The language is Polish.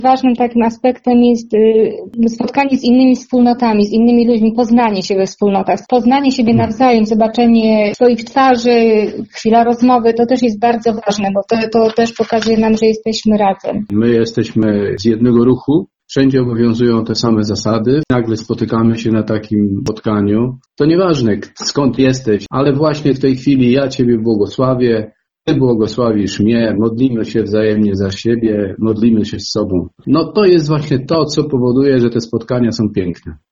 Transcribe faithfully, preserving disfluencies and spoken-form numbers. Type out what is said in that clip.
Ważnym takim aspektem jest spotkanie z innymi wspólnotami, z innymi ludźmi, poznanie się we wspólnotach, poznanie siebie nawzajem, zobaczenie swoich twarzy, chwila rozmowy, to też jest bardzo ważne, bo to, to też pokazuje nam, że jesteśmy razem. My jesteśmy z jednego ruchu, wszędzie obowiązują te same zasady. Nagle spotykamy się na takim spotkaniu. To nieważne skąd jesteś, ale właśnie w tej chwili ja Ciebie błogosławię, Ty błogosławisz mnie, modlimy się wzajemnie za siebie, modlimy się z sobą. No to jest właśnie to, co powoduje, że te spotkania są piękne.